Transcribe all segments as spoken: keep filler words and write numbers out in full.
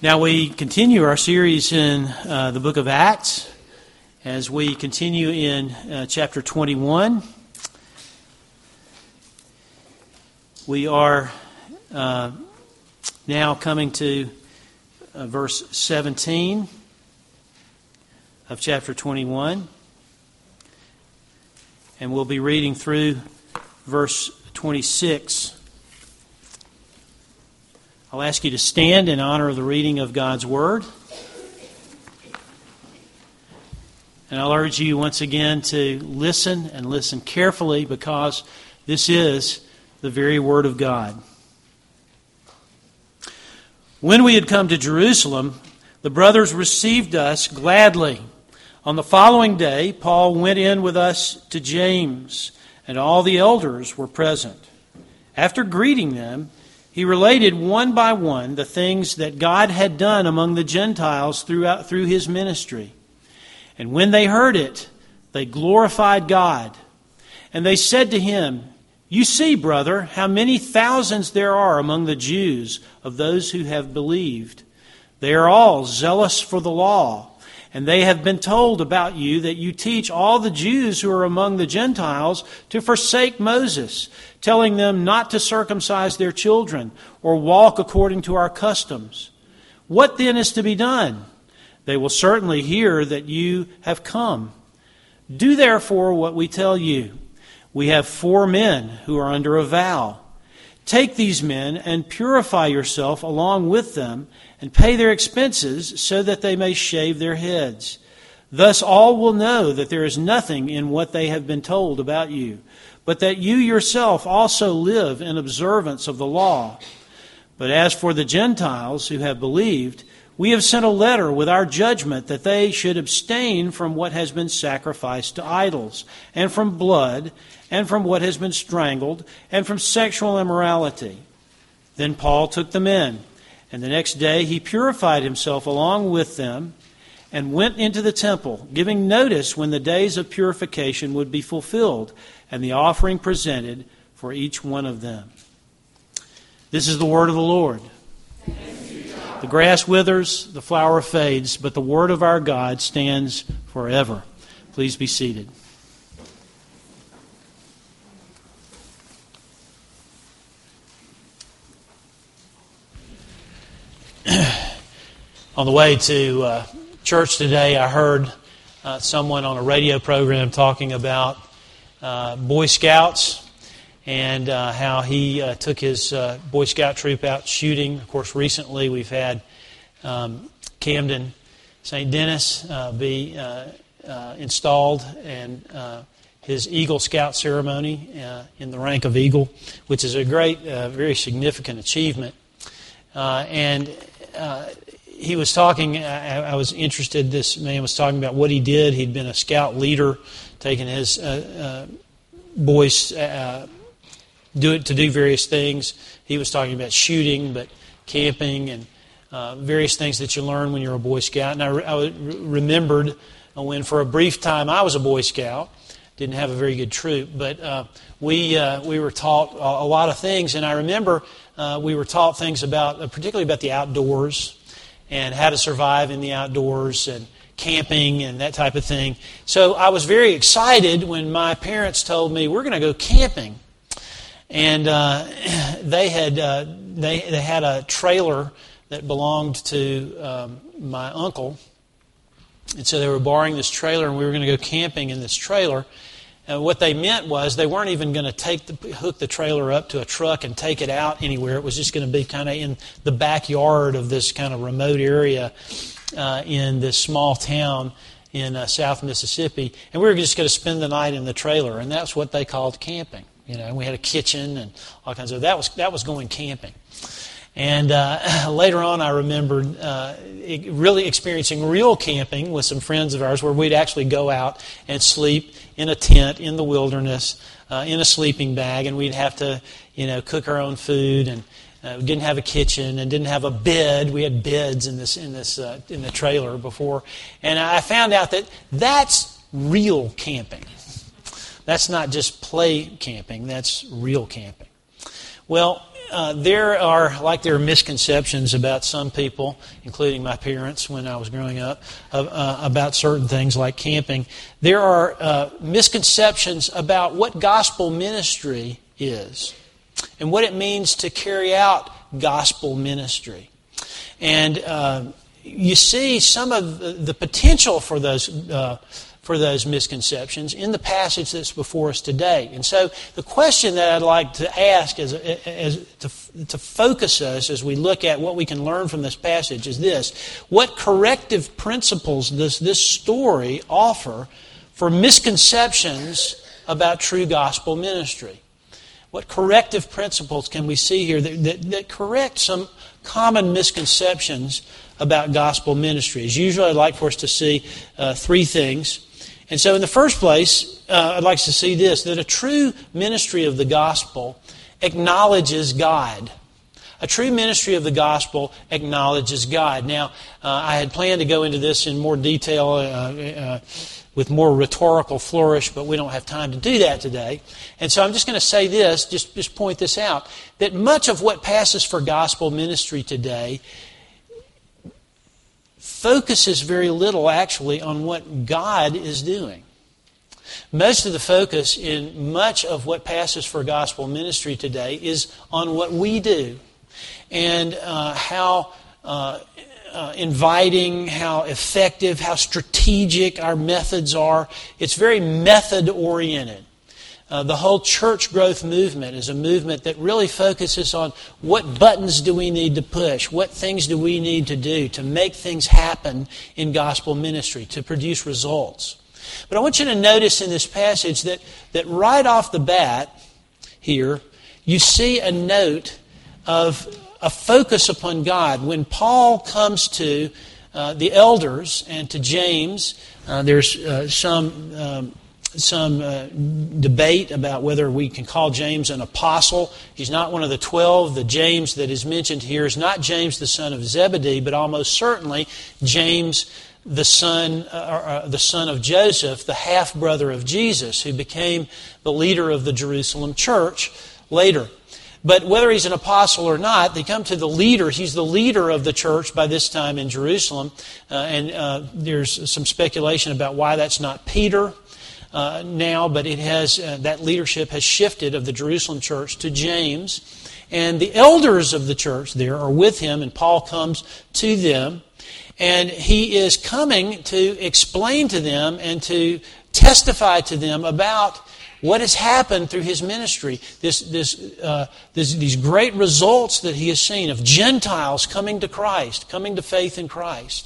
Now we continue our series in uh, the book of Acts as we continue in uh, chapter twenty-one. We are uh, now coming to uh, verse seventeen of chapter twenty-one, and we'll be reading through verse twenty-six. I'll ask you to stand in honor of the reading of God's Word. And I'll urge you once again to listen and listen carefully, because this is the very Word of God. When we had come to Jerusalem, the brothers received us gladly. On the following day, Paul went in with us to James, and all the elders were present. After greeting them, he related one by one the things that God had done among the Gentiles throughout through his ministry. And when they heard it, they glorified God. And they said to him, "You see, brother, how many thousands there are among the Jews of those who have believed. They are all zealous for the law. And they have been told about you that you teach all the Jews who are among the Gentiles to forsake Moses, telling them not to circumcise their children or walk according to our customs. What then is to be done? They will certainly hear that you have come. Do therefore what we tell you. We have four men who are under a vow. Take these men and purify yourself along with them, and pay their expenses so that they may shave their heads. Thus all will know that there is nothing in what they have been told about you, but that you yourself also live in observance of the law. But as for the Gentiles who have believed, we have sent a letter with our judgment that they should abstain from what has been sacrificed to idols, and from blood, and from what has been strangled, and from sexual immorality." Then Paul took them in, and the next day he purified himself along with them, and went into the temple, giving notice when the days of purification would be fulfilled, and the offering presented for each one of them. This is the word of the Lord. The grass withers, the flower fades, but the word of our God stands forever. Please be seated. On the way to uh, church today, I heard uh, someone on a radio program talking about uh, Boy Scouts and uh, how he uh, took his uh, Boy Scout troop out shooting. Of course, recently we've had um, Camden Saint Denis uh, be uh, uh, installed, and uh, his Eagle Scout ceremony uh, in the rank of Eagle, which is a great, uh, very significant achievement. Uh, and uh, he was talking, I, I was interested, this man was talking about what he did. He'd been a scout leader, taking his uh, uh, boys uh, do it to do various things. He was talking about shooting, but camping and uh, various things that you learn when you're a Boy Scout. And I, re- I remembered when for a brief time I was a Boy Scout. Didn't have a very good troop, but uh, we uh, we were taught a, a lot of things. And I remember uh, we were taught things about, uh, particularly about the outdoors and how to survive in the outdoors and camping and that type of thing. So I was very excited when my parents told me we're going to go camping. And uh, they had uh, they they had a trailer that belonged to um, my uncle, and so they were borrowing this trailer, and we were going to go camping in this trailer. And what they meant was they weren't even going to take the, hook the trailer up to a truck and take it out anywhere. It was just going to be kind of in the backyard of this kind of remote area uh, in this small town in uh, South Mississippi, and we were just going to spend the night in the trailer, and that's what they called camping. You know, we had a kitchen and all kinds of that was that was going camping. And uh, later on, I remembered uh, really experiencing real camping with some friends of ours, where we'd actually go out and sleep in a tent in the wilderness, uh, in a sleeping bag, and we'd have to, you know, cook our own food, and uh, we didn't have a kitchen and didn't have a bed. We had beds in this in this uh, in the trailer before, and I found out that that's real camping. That's not just play camping. That's real camping. Well, uh, there are, like there are misconceptions about some people, including my parents when I was growing up, uh, uh, about certain things like camping. There are uh, misconceptions about what gospel ministry is and what it means to carry out gospel ministry. And uh, you see some of the, the potential for those uh, for those misconceptions in the passage that's before us today. And so the question that I'd like to ask as, as to, to focus us as we look at what we can learn from this passage is this: what corrective principles does this story offer for misconceptions about true gospel ministry? What corrective principles can we see here that, that, that correct some common misconceptions about gospel ministry? As usual, I'd like for us to see uh, three things. And so in the first place, uh, I'd like to see this, that a true ministry of the gospel acknowledges God. A true ministry of the gospel acknowledges God. Now, uh, I had planned to go into this in more detail uh, uh, with more rhetorical flourish, but we don't have time to do that today. And so I'm just going to say this, just, just point this out, that much of what passes for gospel ministry today focuses very little actually on what God is doing. Most of the focus in much of what passes for gospel ministry today is on what we do and uh, how uh, uh, inviting, how effective, how strategic our methods are. It's very method-oriented. Uh, the whole church growth movement is a movement that really focuses on what buttons do we need to push, what things do we need to do to make things happen in gospel ministry, to produce results. But I want you to notice in this passage that, that right off the bat here, you see a note of a focus upon God. When Paul comes to uh, the elders and to James, uh, there's uh, some... Um, some uh, debate about whether we can call James an apostle. He's not one of the twelve. The James that is mentioned here is not James the son of Zebedee, but almost certainly James the son, uh, uh, the son of Joseph, the half-brother of Jesus, who became the leader of the Jerusalem church later. But whether he's an apostle or not, they come to the leader. He's the leader of the church by this time in Jerusalem. Uh, and uh, there's some speculation about why that's not Peter. Uh, now, but it has uh, that leadership has shifted of the Jerusalem church to James, and the elders of the church there are with him, and Paul comes to them, and he is coming to explain to them and to testify to them about what has happened through his ministry, this, this, uh, this, these great results that he has seen of Gentiles coming to Christ, coming to faith in Christ.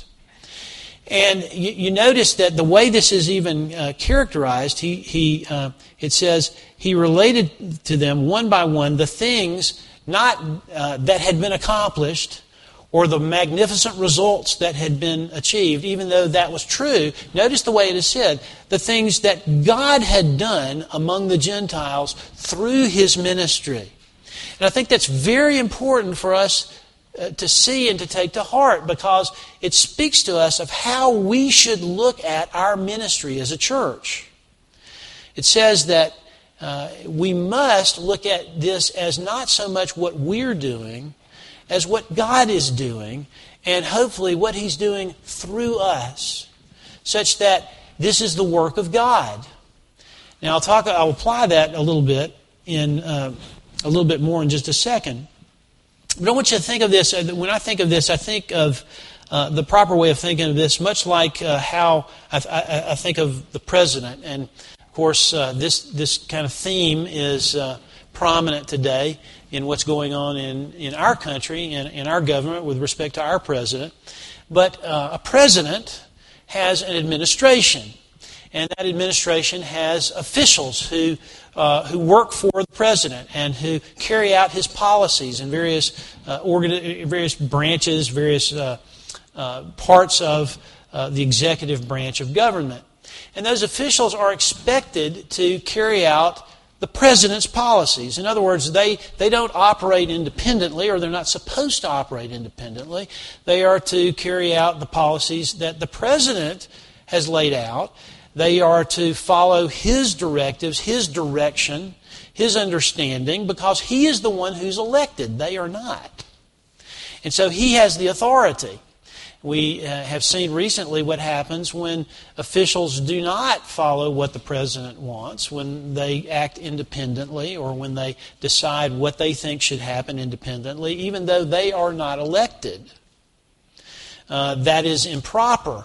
And you, you notice that the way this is even uh, characterized, he, he, uh, it says, he related to them one by one the things not uh, that had been accomplished or the magnificent results that had been achieved, even though that was true. Notice the way it is said, the things that God had done among the Gentiles through his ministry. And I think that's very important for us to see and to take to heart, because it speaks to us of how we should look at our ministry as a church. It says that uh, we must look at this as not so much what we're doing as what God is doing, and hopefully what He's doing through us, such that this is the work of God. Now I'll talk. I'll apply that a little bit in uh, a little bit more in just a second. But I want you to think of this. When I think of this, I think of uh, the proper way of thinking of this, much like uh, how I, I, I think of the president. And of course, uh, this this kind of theme is uh, prominent today in what's going on in, in our country and in, in our government with respect to our president. But uh, a president has an administration. And that administration has officials who uh, who work for the president and who carry out his policies in various uh, organi- various branches, various uh, uh, parts of uh, the executive branch of government. And those officials are expected to carry out the president's policies. In other words, they, they don't operate independently, or they're not supposed to operate independently. They are to carry out the policies that the president has laid out. They are to follow his directives, his direction, his understanding, because he is the one who's elected. They are not. And so he has the authority. We uh, have seen recently what happens when officials do not follow what the president wants, when they act independently or when they decide what they think should happen independently, even though they are not elected. Uh, that is improper.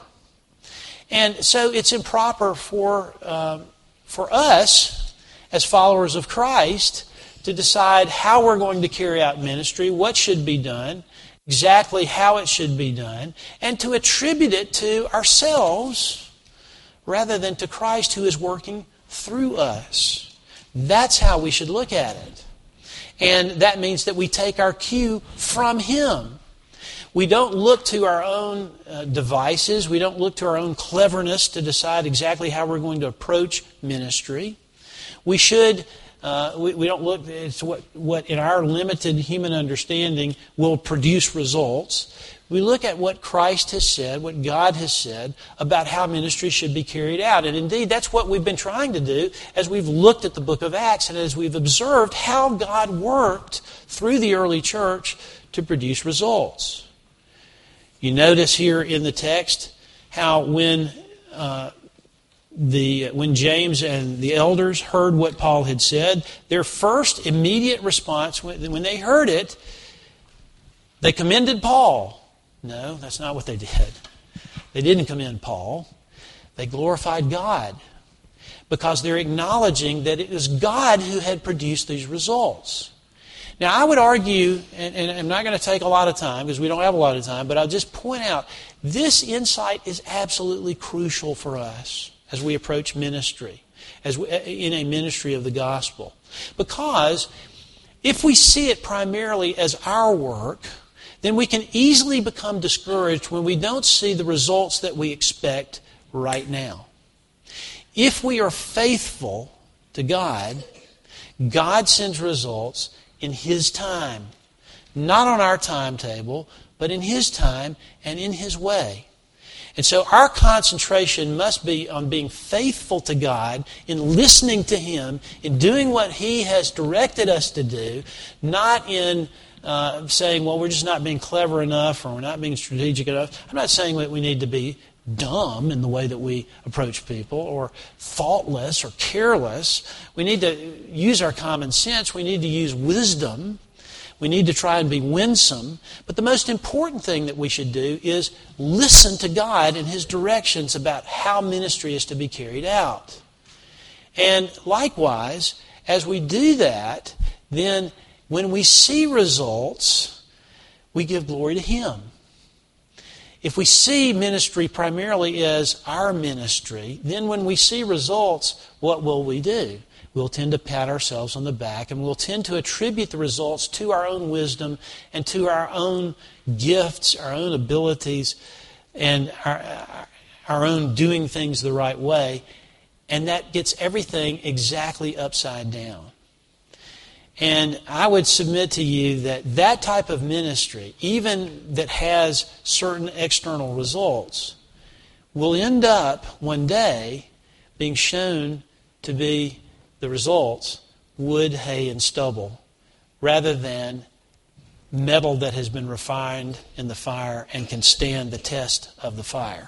And so it's improper for, uh, for us as followers of Christ to decide how we're going to carry out ministry, what should be done, exactly how it should be done, and to attribute it to ourselves rather than to Christ who is working through us. That's how we should look at it. And that means that we take our cue from Him. We don't look to our own uh, devices. We don't look to our own cleverness to decide exactly how we're going to approach ministry. We should Uh, we, we don't look at what, what in our limited human understanding will produce results. We look at what Christ has said, what God has said about how ministry should be carried out. And indeed, that's what we've been trying to do as we've looked at the book of Acts and as we've observed how God worked through the early church to produce results. You notice here in the text how when uh, The, when James and the elders heard what Paul had said, their first immediate response, when they heard it, they commended Paul. No, that's not what they did. They didn't commend Paul. They glorified God because they're acknowledging that it was God who had produced these results. Now, I would argue, and, and I'm not going to take a lot of time because we don't have a lot of time, but I'll just point out this insight is absolutely crucial for us as we approach ministry, as we, in a ministry of the gospel. Because if we see it primarily as our work, then we can easily become discouraged when we don't see the results that we expect right now. If we are faithful to God, God sends results in His time. Not on our timetable, but in His time and in His way. And so our concentration must be on being faithful to God, in listening to Him, in doing what He has directed us to do, not in uh, saying, well, we're just not being clever enough or we're not being strategic enough. I'm not saying that we need to be dumb in the way that we approach people or thoughtless or careless. We need to use our common sense. We need to use wisdom. We need to try and be winsome. But the most important thing that we should do is listen to God and His directions about how ministry is to be carried out. And likewise, as we do that, then when we see results, we give glory to Him. If we see ministry primarily as our ministry, then when we see results, what will we do? We'll tend to pat ourselves on the back and we'll tend to attribute the results to our own wisdom and to our own gifts, our own abilities, and our, our own doing things the right way. And that gets everything exactly upside down. And I would submit to you that that type of ministry, even that has certain external results, will end up one day being shown to be the results, wood, hay, and stubble, rather than metal that has been refined in the fire and can stand the test of the fire.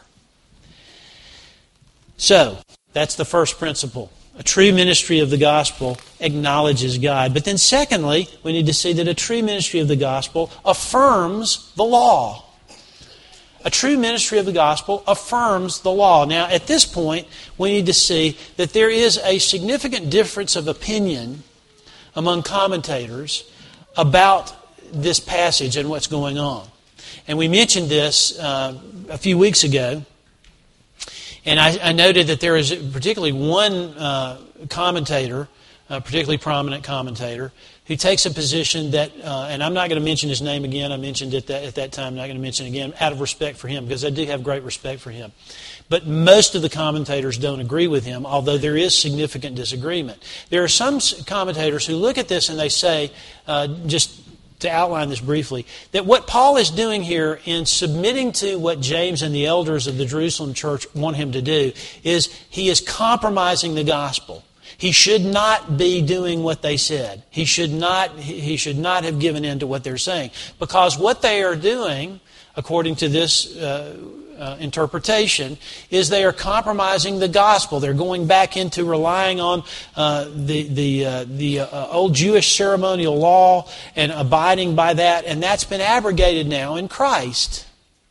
So, that's the first principle. A true ministry of the gospel acknowledges God. But then secondly, we need to see that a true ministry of the gospel affirms the law. A true ministry of the gospel affirms the law. Now, at this point, we need to see that there is a significant difference of opinion among commentators about this passage and what's going on. And we mentioned this uh, a few weeks ago. And I, I noted that there is particularly one uh, commentator, a particularly prominent commentator, who takes a position that, uh, and I'm not going to mention his name again, I mentioned it that, at that time, I'm not going to mention it again, out of respect for him, because I do have great respect for him. But most of the commentators don't agree with him, although there is significant disagreement. There are some commentators who look at this and they say, uh, just to outline this briefly, that what Paul is doing here in submitting to what James and the elders of the Jerusalem church want him to do is he is compromising the gospel. He should not be doing what they said. He should not, he should not have given in to what they're saying. Because what they are doing, according to this uh, uh, interpretation, is they are compromising the gospel. They're going back into relying on uh, the the uh, the uh, old Jewish ceremonial law and abiding by that, and that's been abrogated now in Christ.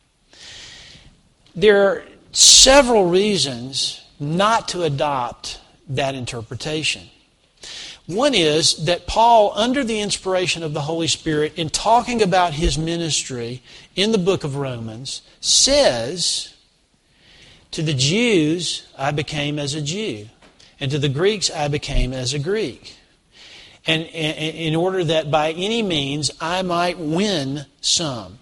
There are several reasons not to adopt that interpretation. One is that Paul, under the inspiration of the Holy Spirit, in talking about his ministry in the book of Romans, says, to the Jews, I became as a Jew, and to the Greeks, I became as a Greek. And in order that by any means I might win some.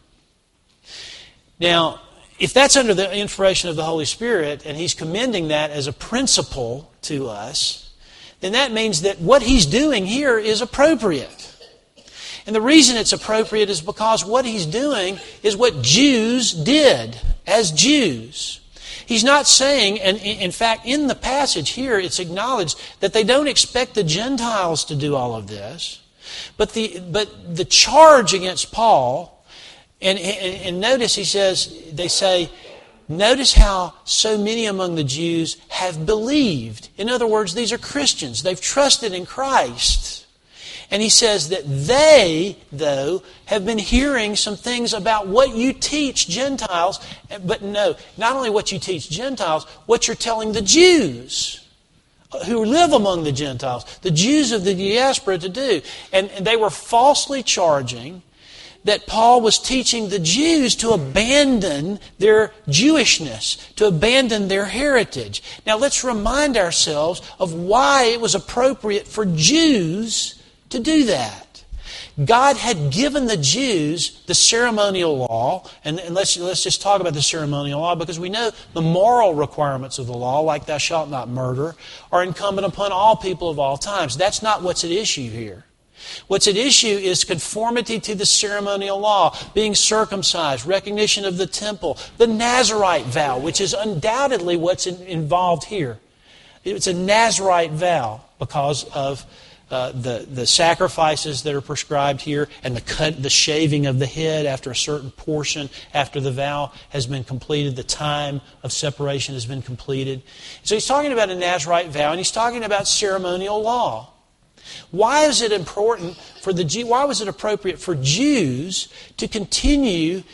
Now, if that's under the inspiration of the Holy Spirit, and he's commending that as a principle to us, then that means that what he's doing here is appropriate. And the reason it's appropriate is because what he's doing is what Jews did as Jews. He's not saying, and in fact, in the passage here, it's acknowledged that they don't expect the Gentiles to do all of this. But the, but the charge against Paul, and, and, and notice he says, they say, notice how so many among the Jews have believed. In other words, these are Christians. They've trusted in Christ. And he says that they, though, have been hearing some things about what you teach Gentiles. But no, not only what you teach Gentiles, what you're telling the Jews who live among the Gentiles, the Jews of the diaspora to do. And, and they were falsely charging that Paul was teaching the Jews to abandon their Jewishness, to abandon their heritage. Now let's remind ourselves of why it was appropriate for Jews to do that. God had given the Jews the ceremonial law, and, and let's, let's just talk about the ceremonial law, because we know the moral requirements of the law, like thou shalt not murder, are incumbent upon all people of all times. That's not what's at issue here. What's at issue is conformity to the ceremonial law, being circumcised, recognition of the temple, the Nazirite vow, which is undoubtedly what's in, involved here. It's a Nazirite vow because of uh, the, the sacrifices that are prescribed here and the cut, the shaving of the head after a certain portion, after the vow has been completed, the time of separation has been completed. So he's talking about a Nazirite vow, and he's talking about ceremonial law. Why is it important for the Jew? Why was it appropriate for Jews to continue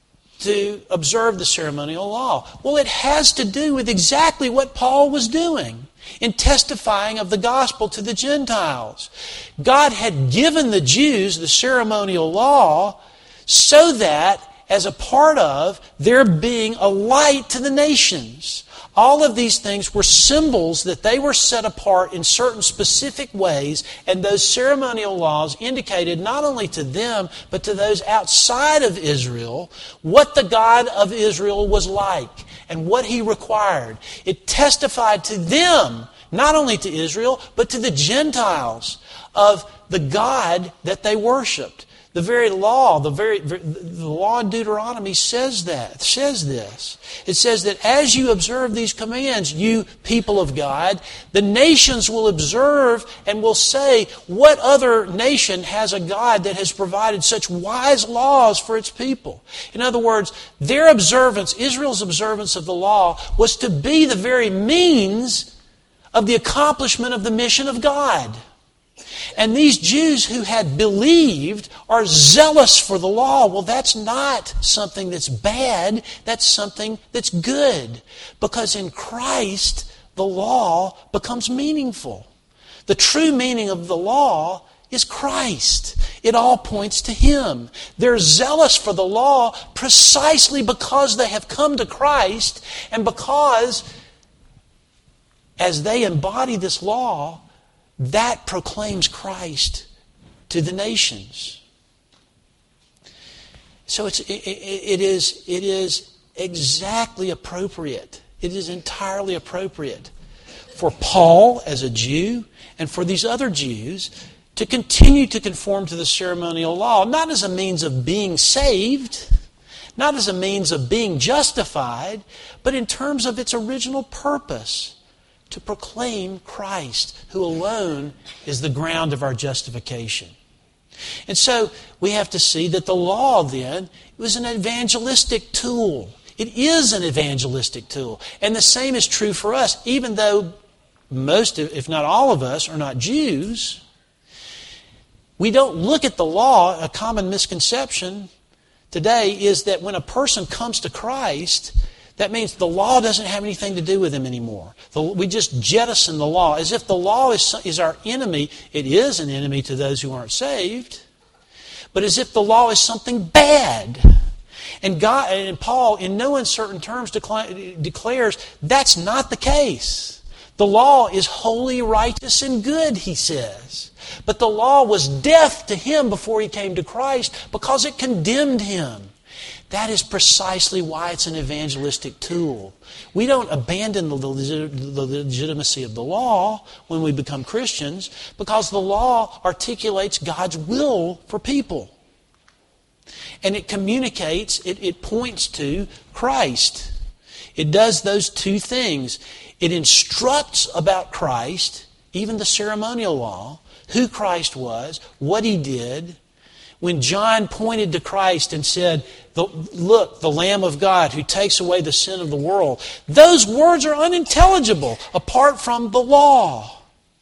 to observe the ceremonial law? Well, it has to do with exactly what Paul was doing in testifying of the gospel to the Gentiles. God had given the Jews the ceremonial law so that, as a part of their being a light to the nations, all of these things were symbols that they were set apart in certain specific ways, and those ceremonial laws indicated not only to them, but to those outside of Israel, what the God of Israel was like and what He required. It testified to them, not only to Israel, but to the Gentiles, of the God that they worshipped. The very law, the very the law in Deuteronomy says that, says this. It says that as you observe these commands, you people of God, the nations will observe and will say, what other nation has a God that has provided such wise laws for its people? In other words, their observance, Israel's observance of the law, was to be the very means of the accomplishment of the mission of God. And these Jews who had believed are zealous for the law. Well, that's not something that's bad. That's something that's good. Because in Christ, the law becomes meaningful. The true meaning of the law is Christ. It all points to Him. They're zealous for the law precisely because they have come to Christ, and because as they embody this law, that proclaims Christ to the nations. So it's, it, it, is, it is exactly appropriate. It is entirely appropriate for Paul as a Jew and for these other Jews to continue to conform to the ceremonial law, not as a means of being saved, not as a means of being justified, but in terms of its original purpose. to proclaim Christ, who alone is the ground of our justification. And so we have to see that the law then was an evangelistic tool. It is an evangelistic tool. And the same is true for us, even though most, if not all of us, are not Jews. We don't look at the law. A common misconception today is that when a person comes to Christ, that means the law doesn't have anything to do with him anymore. The, we just jettison the law as if the law is, is our enemy. It is an enemy to those who aren't saved, but as if the law is something bad. And God and Paul, in no uncertain terms, decla- declares that's not the case. The law is holy, righteous, and good, he says. But the law was death to him before he came to Christ because it condemned him. That is precisely why it's an evangelistic tool. We don't abandon the legitimacy of the law when we become Christians because the law articulates God's will for people. And it communicates, it, it points to Christ. It does those two things. It instructs about Christ, even the ceremonial law, who Christ was, what He did. When John pointed to Christ and said, "Look, the Lamb of God who takes away the sin of the world," those words are unintelligible apart from the law.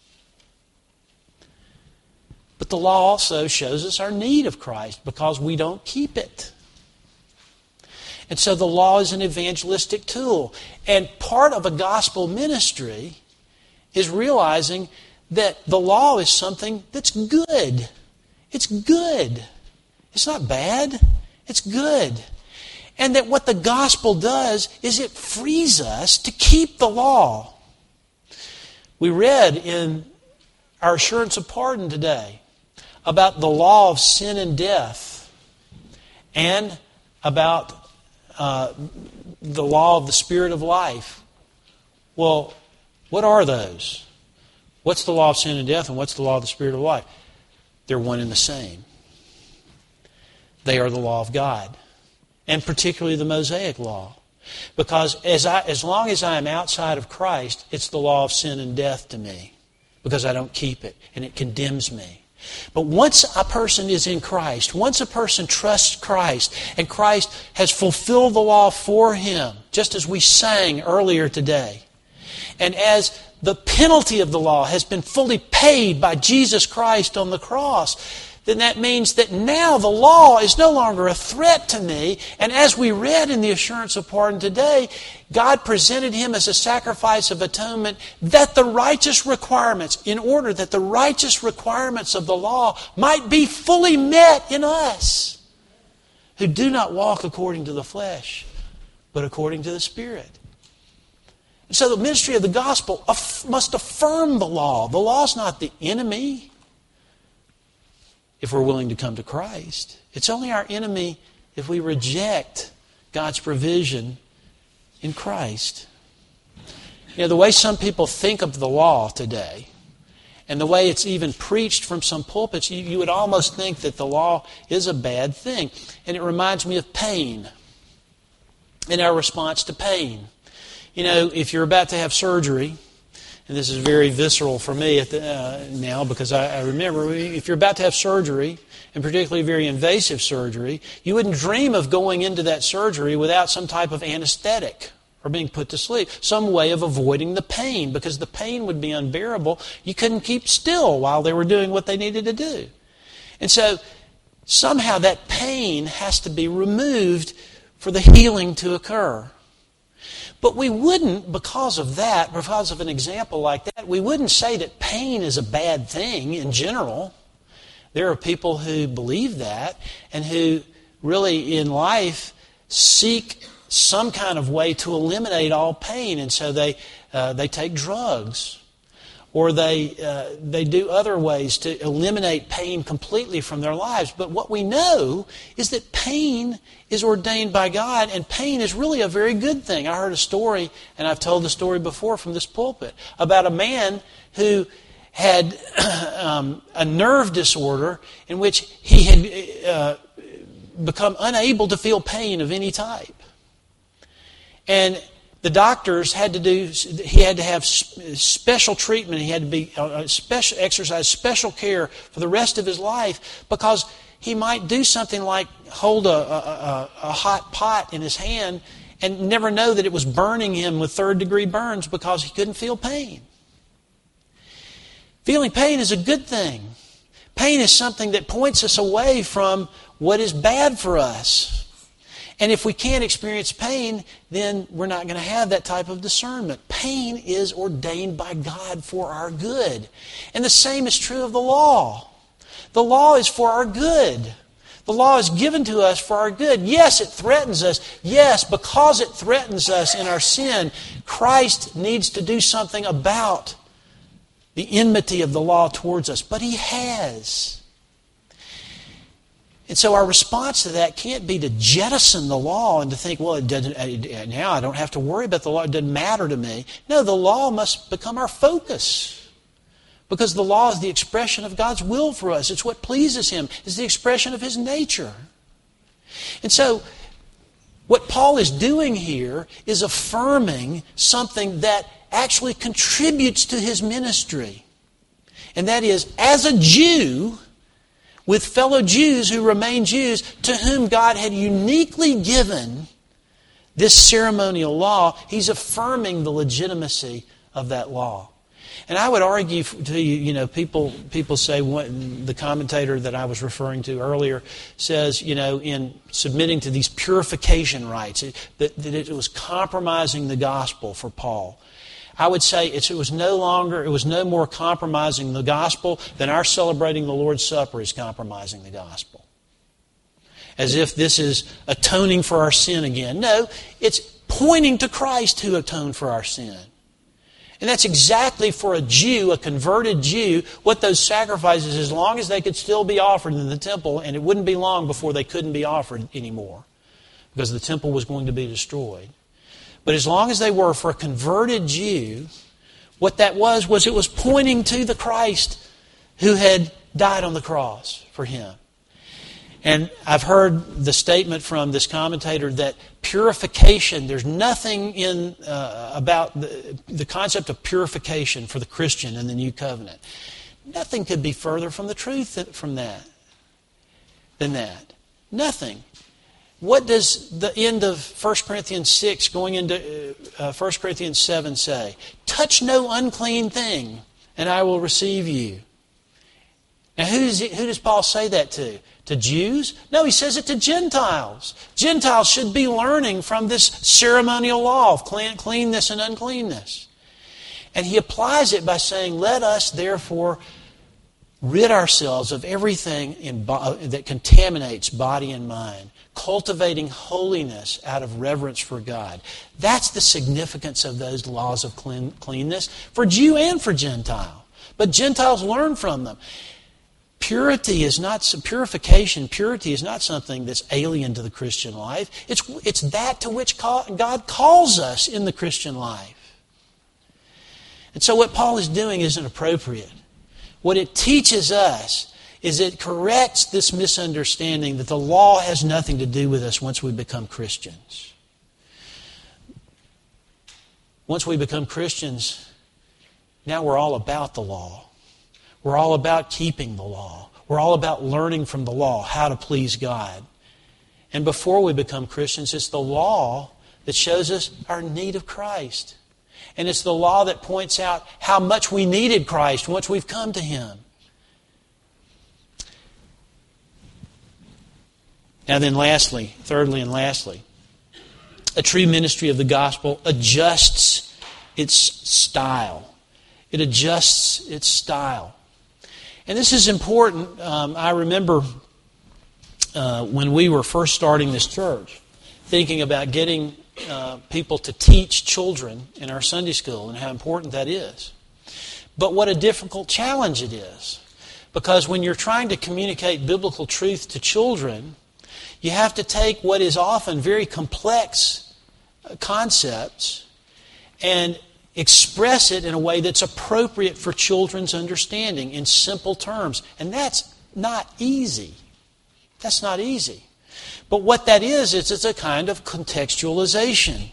But the law also shows us our need of Christ because we don't keep it. And so the law is an evangelistic tool. And part of a gospel ministry is realizing that the law is something that's good. It's good. It's not bad. It's good. And that what the gospel does is it frees us to keep the law. We read in our assurance of pardon today about the law of sin and death and about uh, the law of the Spirit of life. Well, what are those? What's the law of sin and death and what's the law of the Spirit of life? They're one and the same. They are the law of God, and particularly the Mosaic law. Because as I, as long as I am outside of Christ, it's the law of sin and death to me because I don't keep it, and it condemns me. But once a person is in Christ, once a person trusts Christ, and Christ has fulfilled the law for him, just as we sang earlier today, and as the penalty of the law has been fully paid by Jesus Christ on the cross, then that means that now the law is no longer a threat to me. And as we read in the assurance of pardon today, God presented Him as a sacrifice of atonement that the righteous requirements, in order that the righteous requirements of the law might be fully met in us, who do not walk according to the flesh, but according to the Spirit. So the ministry of the gospel must affirm the law. The law is not the enemy if we're willing to come to Christ. It's only our enemy if we reject God's provision in Christ. You know, the way some people think of the law today, and the way it's even preached from some pulpits, you, you would almost think that the law is a bad thing. And it reminds me of pain and our response to pain. You know, if you're about to have surgery, and this is very visceral for me at the, uh, now because I, I remember if you're about to have surgery, and particularly very invasive surgery, you wouldn't dream of going into that surgery without some type of anesthetic or being put to sleep, some way of avoiding the pain, because the pain would be unbearable. You couldn't keep still while they were doing what they needed to do. And so somehow that pain has to be removed for the healing to occur. But we wouldn't, because of that, because of an example like that, we wouldn't say that pain is a bad thing in general. There are people who believe that and who really in life seek some kind of way to eliminate all pain. And so they uh, they take drugs, or they uh, they do other ways to eliminate pain completely from their lives. But what we know is that pain is ordained by God, and pain is really a very good thing. I heard a story, and I've told the story before from this pulpit, about a man who had um, a nerve disorder in which he had uh, become unable to feel pain of any type. And the doctors had to do, he had to have special treatment. He had to be uh, special, exercise special care for the rest of his life, because he might do something like hold a, a, a hot pot in his hand and never know that it was burning him with third degree burns because he couldn't feel pain. Feeling pain is a good thing. Pain is something that points us away from what is bad for us. And if we can't experience pain, then we're not going to have that type of discernment. Pain is ordained by God for our good. And the same is true of the law. The law is for our good. The law is given to us for our good. Yes, it threatens us. Yes, because it threatens us in our sin, Christ needs to do something about the enmity of the law towards us. But He has. And so our response to that can't be to jettison the law and to think, well, it doesn't, now I don't have to worry about the law. It doesn't matter to me. No, the law must become our focus. Because the law is the expression of God's will for us. It's what pleases Him. It's the expression of His nature. And so what Paul is doing here is affirming something that actually contributes to his ministry. And that is, as a Jew, with fellow Jews who remain Jews, to whom God had uniquely given this ceremonial law, He's affirming the legitimacy of that law. And I would argue to you, you know, people people say, what, the commentator that I was referring to earlier says, you know, in submitting to these purification rites, that, that it was compromising the gospel for Paul. I would say it's, it was no longer, it was no more compromising the gospel than our celebrating the Lord's Supper is compromising the gospel. As if this is atoning for our sin again. No, it's pointing to Christ who atoned for our sin. And that's exactly for a Jew, a converted Jew, what those sacrifices, as long as they could still be offered in the temple, and it wouldn't be long before they couldn't be offered anymore, because the temple was going to be destroyed. But as long as they were for a converted Jew, what that was, was it was pointing to the Christ who had died on the cross for him. And I've heard the statement from this commentator that purification, there's nothing in uh, about the, the concept of purification for the Christian in the New Covenant. Nothing could be further from the truth from that than that. Nothing. What does the end of First Corinthians six going into uh, First Corinthians seven say? Touch no unclean thing, and I will receive you. Now, who does, he, who does Paul say that to? To Jews? No, he says it to Gentiles. Gentiles should be learning from this ceremonial law of cleanness and uncleanness. And he applies it by saying, let us therefore rid ourselves of everything in bo- that contaminates body and mind, cultivating holiness out of reverence for God. That's the significance of those laws of clean, cleanness for Jew and for Gentile. But Gentiles learn from them. Purity is not, purification, purity is not something that's alien to the Christian life. It's, it's that to which God calls us in the Christian life. And so what Paul is doing isn't appropriate. What it teaches us is it corrects this misunderstanding that the law has nothing to do with us once we become Christians. Once we become Christians, now we're all about the law. We're all about keeping the law. We're all about learning from the law how to please God. And before we become Christians, it's the law that shows us our need of Christ. And it's the law that points out how much we needed Christ once we've come to Him. Now then lastly, thirdly and lastly, a true ministry of the gospel adjusts its style. It adjusts its style. And this is important. Um, I remember uh, when we were first starting this church, thinking about getting uh, people to teach children in our Sunday school and how important that is. But what a difficult challenge it is. Because when you're trying to communicate biblical truth to children, you have to take what is often very complex concepts and express it in a way that's appropriate for children's understanding in simple terms. And that's not easy. That's not easy. But what that is, is it's a kind of contextualization.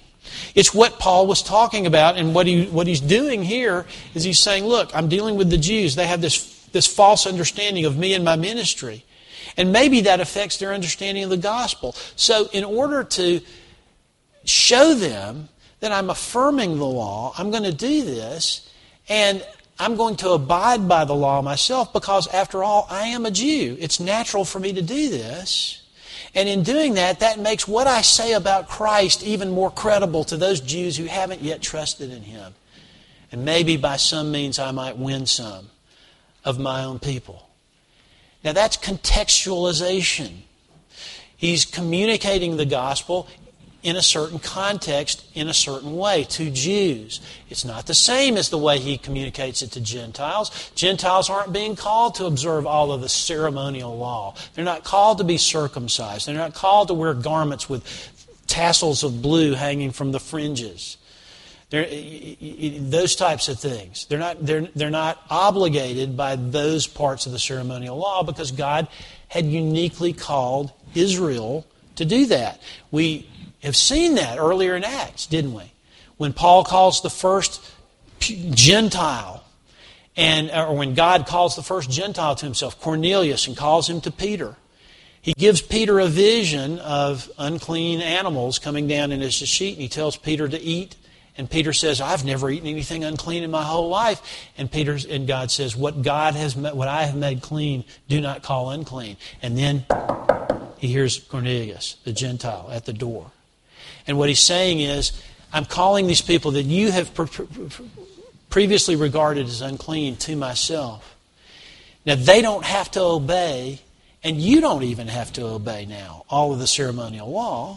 It's what Paul was talking about, and what he what he's doing here is he's saying, look, I'm dealing with the Jews. They have this, this false understanding of me and my ministry. And maybe that affects their understanding of the gospel. So in order to show them that I'm affirming the law, I'm going to do this, and I'm going to abide by the law myself because, after all, I am a Jew. It's natural for me to do this. And in doing that, that makes what I say about Christ even more credible to those Jews who haven't yet trusted in Him. And maybe by some means I might win some of my own people. Now that's contextualization. He's communicating the gospel in a certain context, in a certain way, to Jews. It's not the same as the way he communicates it to Gentiles. Gentiles aren't being called to observe all of the ceremonial law. They're not called to be circumcised. They're not called to wear garments with tassels of blue hanging from the fringes. They're, those types of things. They're not, they're, they're not obligated by those parts of the ceremonial law because God had uniquely called Israel to do that. We have seen that earlier in Acts, didn't we? When Paul calls the first Gentile, and or when God calls the first Gentile to himself, Cornelius, and calls him to Peter. He gives Peter a vision of unclean animals coming down in his sheet, and he tells Peter to eat. And Peter says, I've never eaten anything unclean in my whole life. And Peter and God says, what God has made, what I have made clean, do not call unclean. And then he hears Cornelius, the Gentile, at the door. And what he's saying is, I'm calling these people that you have pre- pre- previously regarded as unclean to myself. Now, they don't have to obey, and you don't even have to obey now, all of the ceremonial law,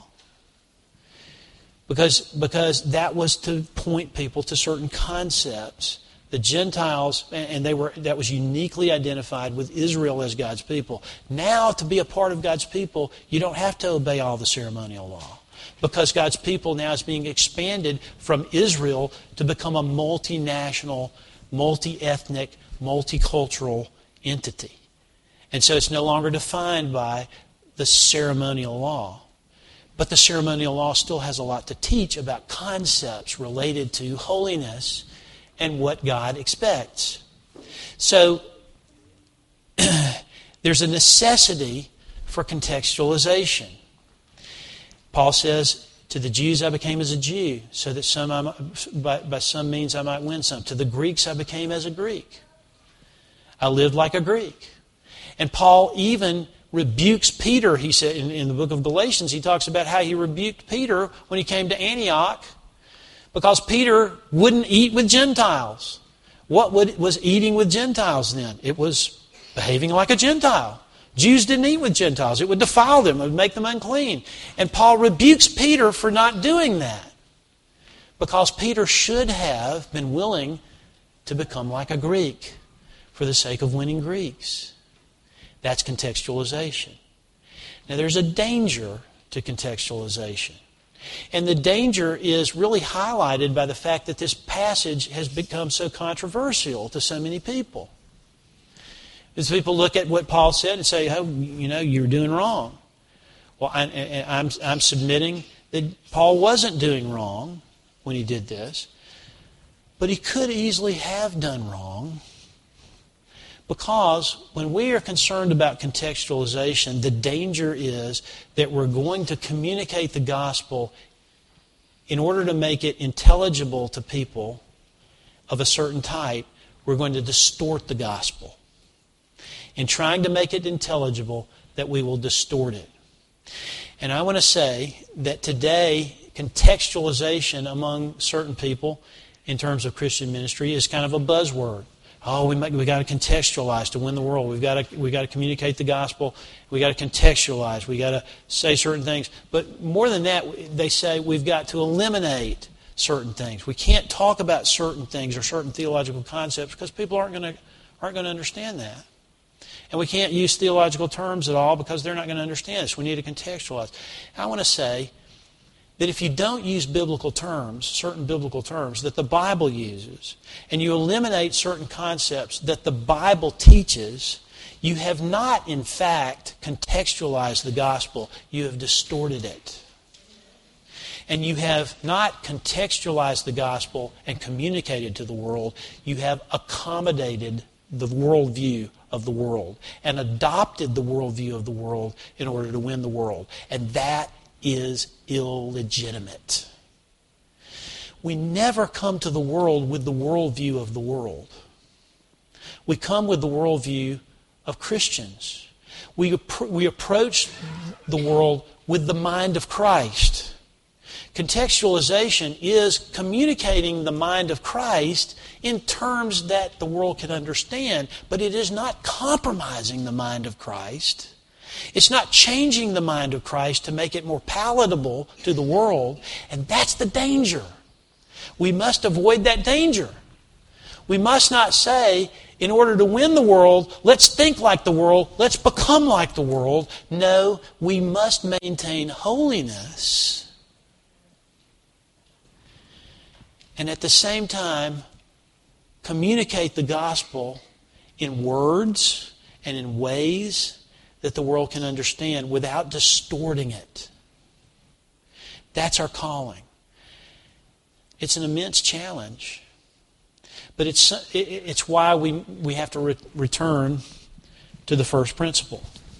because, because that was to point people to certain concepts. The Gentiles, and they were that was uniquely identified with Israel as God's people. Now, to be a part of God's people, you don't have to obey all the ceremonial law. Because God's people now is being expanded from Israel to become a multinational, multi-ethnic, multicultural entity. And so it's no longer defined by the ceremonial law. But the ceremonial law still has a lot to teach about concepts related to holiness and what God expects. So there's a necessity for contextualization. Paul says, to the Jews I became as a Jew, so that some I might, by, by some means I might win some. To the Greeks I became as a Greek. I lived like a Greek. And Paul even rebukes Peter, he said in, in the book of Galatians, he talks about how he rebuked Peter when he came to Antioch because Peter wouldn't eat with Gentiles. What would, was eating with Gentiles then? It was behaving like a Gentile. Jews didn't eat with Gentiles. It would defile them. It would make them unclean. And Paul rebukes Peter for not doing that because Peter should have been willing to become like a Greek for the sake of winning Greeks. That's contextualization. Now, there's a danger to contextualization. And the danger is really highlighted by the fact that this passage has become so controversial to so many people. As people look at what Paul said and say, oh, you know, you're doing wrong. Well, I, I'm, I'm submitting that Paul wasn't doing wrong when he did this, but he could easily have done wrong. Because when we are concerned about contextualization, the danger is that we're going to communicate the gospel in order to make it intelligible to people of a certain type. We're going to distort the gospel. In trying to make it intelligible, that we will distort it. And I want to say that today, contextualization among certain people in terms of Christian ministry is kind of a buzzword. Oh, we we got to contextualize to win the world. We've got to we got to communicate the gospel. We got to contextualize. We got to say certain things. But more than that, they say we've got to eliminate certain things. We can't talk about certain things or certain theological concepts because people aren't going to aren't going to understand that. And we can't use theological terms at all because they're not going to understand us. We need to contextualize. I want to say that if you don't use biblical terms, certain biblical terms that the Bible uses, and you eliminate certain concepts that the Bible teaches, you have not, in fact, contextualized the gospel. You have distorted it. and you have not contextualized the gospel and communicated to the world, you have accommodated the worldview of the world and adopted the worldview of the world in order to win the world. And that is illegitimate. We never come to the world with the worldview of the world. We come with the worldview of Christians. We, we approach the world with the mind of Christ. Contextualization is communicating the mind of Christ in terms that the world can understand, but it is not compromising the mind of Christ. It's not changing the mind of Christ to make it more palatable to the world, and that's the danger. We must avoid that danger. We must not say, in order to win the world, let's think like the world, let's become like the world. No, we must maintain holiness. And at the same time, communicate the gospel in words and in ways that the world can understand without distorting it. That's our calling. It's an immense challenge. But it's it's why we, we have to re- return to the first principle.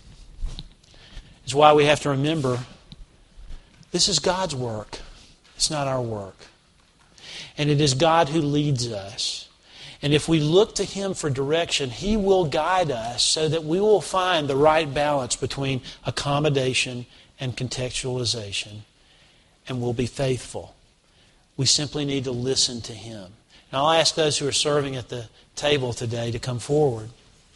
It's why we have to remember this is God's work. It's not our work. And it is God who leads us. And if we look to Him for direction, He will guide us so that we will find the right balance between accommodation and contextualization. And we'll be faithful. We simply need to listen to Him. And I'll ask those who are serving at the table today to come forward.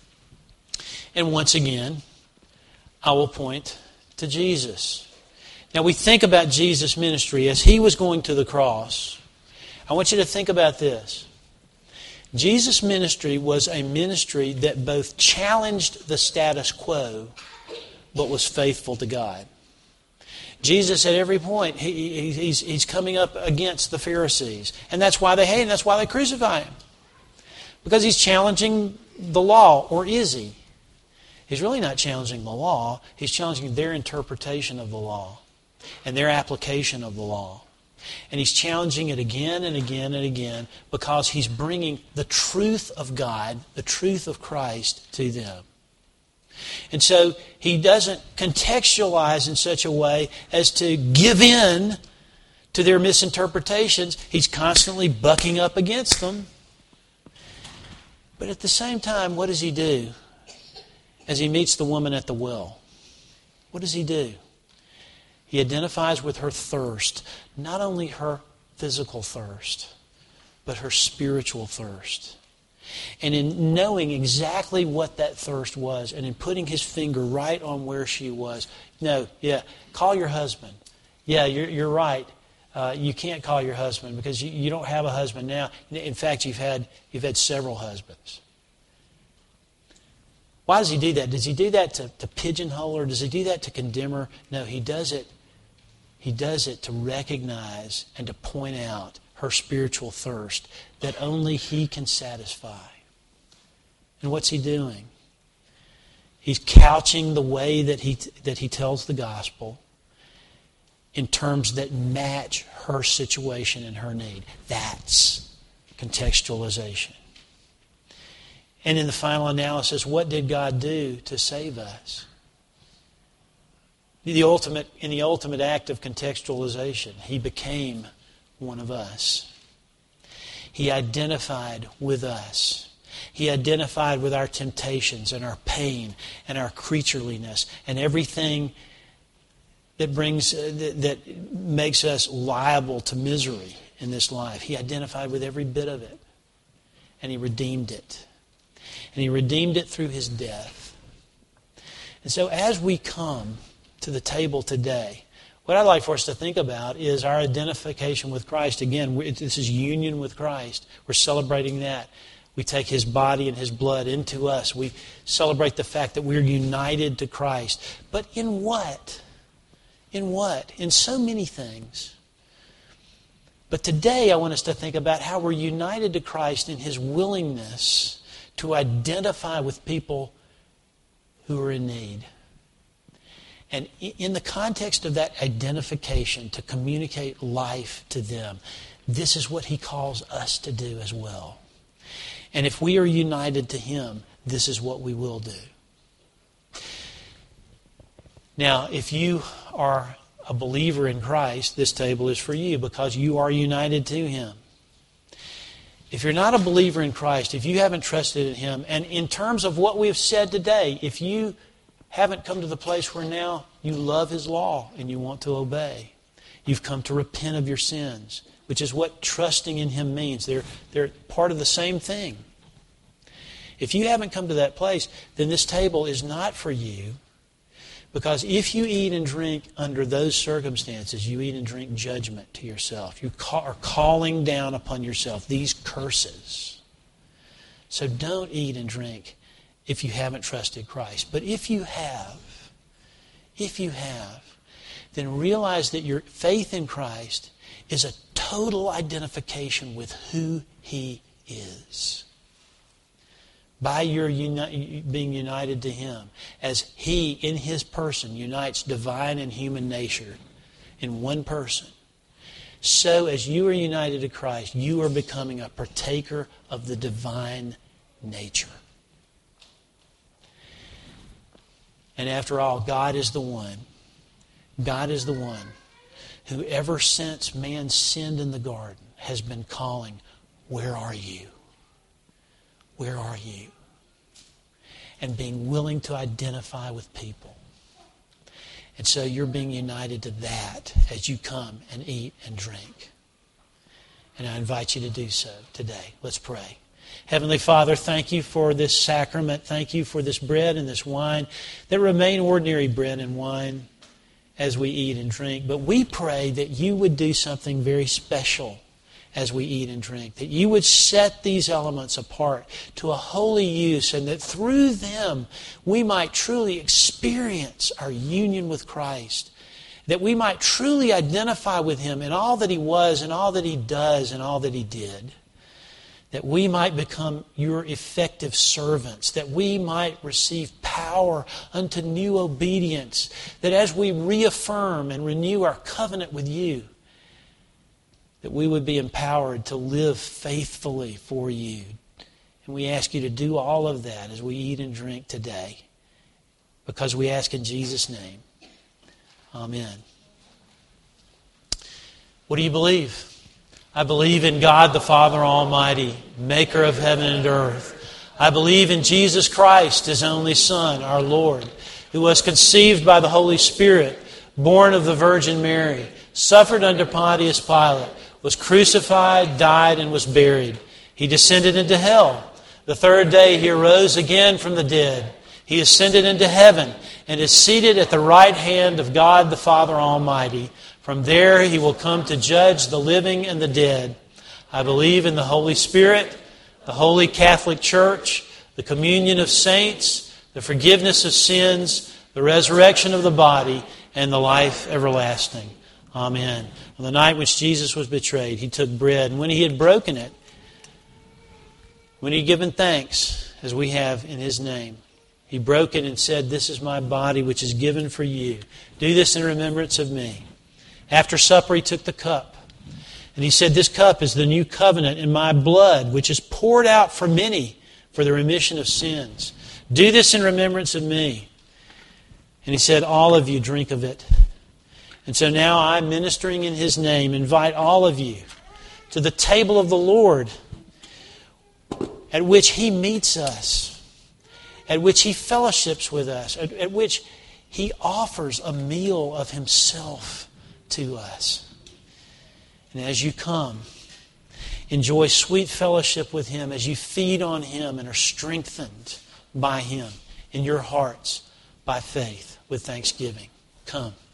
And once again, I will point to Jesus. Now we think about Jesus' ministry as He was going to the cross. I want you to think about this. Jesus' ministry was a ministry that both challenged the status quo, but was faithful to God. Jesus, at every point, he, he's, he's coming up against the Pharisees. And that's why they hate him. That's why they crucify him. Because he's challenging the law, or is he? He's really not challenging the law. He's challenging their interpretation of the law and their application of the law. And he's challenging it again and again and again because he's bringing the truth of God, the truth of Christ to them. And so he doesn't contextualize in such a way as to give in to their misinterpretations. He's constantly bucking up against them. But at the same time, what does he do as he meets the woman at the well? What does he do? He identifies with her thirst, not only her physical thirst, but her spiritual thirst. And in knowing exactly what that thirst was, and in putting his finger right on where she was, no, yeah, call your husband. Yeah, you're, you're right. Uh, you can't call your husband because you, you don't have a husband now. In fact, you've had you've had several husbands. Why does he do that? Does he do that to, to pigeonhole her? Does he do that to condemn her? No, he does it. He does it to recognize and to point out her spiritual thirst that only he can satisfy. And what's he doing? He's couching the way that he that he tells the gospel in terms that match her situation and her need. That's contextualization. And in the final analysis, what did God do to save us? The ultimate, in the ultimate act of contextualization, He became one of us. He identified with us. He identified with our temptations and our pain and our creatureliness and everything that brings uh, that, that makes us liable to misery in this life. He identified with every bit of it, and He redeemed it. And He redeemed it through His death. And so as we come to the table today, what I'd like for us to think about is our identification with Christ. Again, this is union with Christ. We're celebrating that. We take His body and His blood into us. We celebrate the fact that we're united to Christ. But in what? In what? In so many things. But today I want us to think about how we're united to Christ in His willingness to identify with people who are in need. And in the context of that identification, to communicate life to them, this is what He calls us to do as well. And if we are united to Him, this is what we will do. Now, if you are a believer in Christ, this table is for you because you are united to Him. If you're not a believer in Christ, if you haven't trusted in Him, and in terms of what we've said today, if you haven't come to the place where now you love His law and you want to obey, you've come to repent of your sins, which is what trusting in Him means. They're, they're part of the same thing. If you haven't come to that place, then this table is not for you, because if you eat and drink under those circumstances, you eat and drink judgment to yourself. You are calling down upon yourself these curses. So don't eat and drink if you haven't trusted Christ. But if you have, if you have, then realize that your faith in Christ is a total identification with who He is. By your uni- being united to Him, as He, in His person, unites divine and human nature in one person, so as you are united to Christ, you are becoming a partaker of the divine nature. And after all, God is the one, God is the one who ever since man sinned in the garden has been calling, "Where are you? Where are you?" And being willing to identify with people. And so you're being united to that as you come and eat and drink. And I invite you to do so today. Let's pray. Heavenly Father, thank You for this sacrament. Thank You for this bread and this wine that remain ordinary bread and wine as we eat and drink. But we pray that You would do something very special as we eat and drink, that You would set these elements apart to a holy use, and that through them we might truly experience our union with Christ, that we might truly identify with Him in all that He was and all that He does and all that He did, that we might become Your effective servants, that we might receive power unto new obedience, that as we reaffirm and renew our covenant with You, that we would be empowered to live faithfully for You. And we ask You to do all of that as we eat and drink today, because we ask in Jesus' name. Amen. What do you believe? I believe in God the Father Almighty, maker of heaven and earth. I believe in Jesus Christ, His only Son, our Lord, who was conceived by the Holy Spirit, born of the Virgin Mary, suffered under Pontius Pilate, was crucified, died, and was buried. He descended into hell. The third day He arose again from the dead. He ascended into heaven and is seated at the right hand of God the Father Almighty. From there He will come to judge the living and the dead. I believe in the Holy Spirit, the Holy Catholic Church, the communion of saints, the forgiveness of sins, the resurrection of the body, and the life everlasting. Amen. On the night which Jesus was betrayed, He took bread, and when He had broken it, when He had given thanks, as we have in His name, He broke it and said, "This is My body which is given for you. Do this in remembrance of Me." After supper, He took the cup, and He said, "This cup is the new covenant in My blood, which is poured out for many for the remission of sins. Do this in remembrance of Me." And He said, "All of you drink of it." And so now I, ministering in His name, invite all of you to the table of the Lord, at which He meets us, at which He fellowships with us, at, at which He offers a meal of Himself to us. And as you come, enjoy sweet fellowship with Him as you feed on Him and are strengthened by Him in your hearts by faith with thanksgiving. Come.